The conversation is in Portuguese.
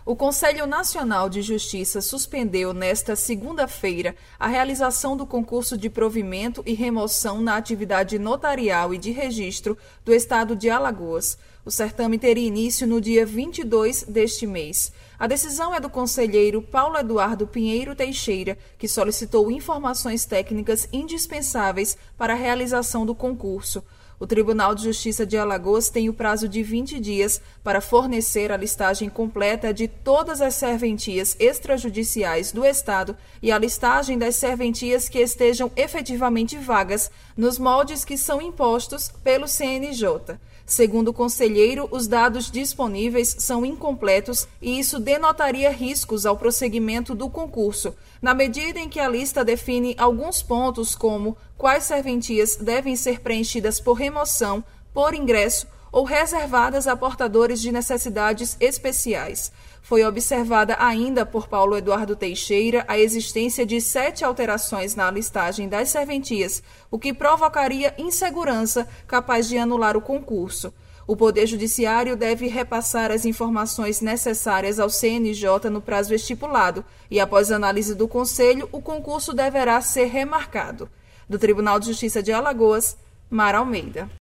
O Conselho Nacional de Justiça suspendeu nesta segunda-feira a realização do concurso de provimento e remoção na atividade notarial e de registro do Estado de Alagoas. O certame teria início no dia 22 deste mês. A decisão é do conselheiro Paulo Eduardo Pinheiro Teixeira, que solicitou informações técnicas indispensáveis para a realização do concurso. O Tribunal de Justiça de Alagoas tem o prazo de 20 dias para fornecer a listagem completa de todas as serventias extrajudiciais do Estado e a listagem das serventias que estejam efetivamente vagas nos moldes que são impostos pelo CNJ. Segundo o conselheiro, os dados disponíveis são incompletos e isso denotaria riscos ao prosseguimento do concurso, na medida em que a lista define alguns pontos como quais serventias devem ser preenchidas por remoção, por ingresso ou reservadas a portadores de necessidades especiais. Foi observada ainda por Paulo Eduardo Teixeira a existência de 7 alterações na listagem das serventias, o que provocaria insegurança capaz de anular o concurso. O Poder Judiciário deve repassar as informações necessárias ao CNJ no prazo estipulado e, após análise do Conselho, o concurso deverá ser remarcado. Do Tribunal de Justiça de Alagoas, Mara Almeida.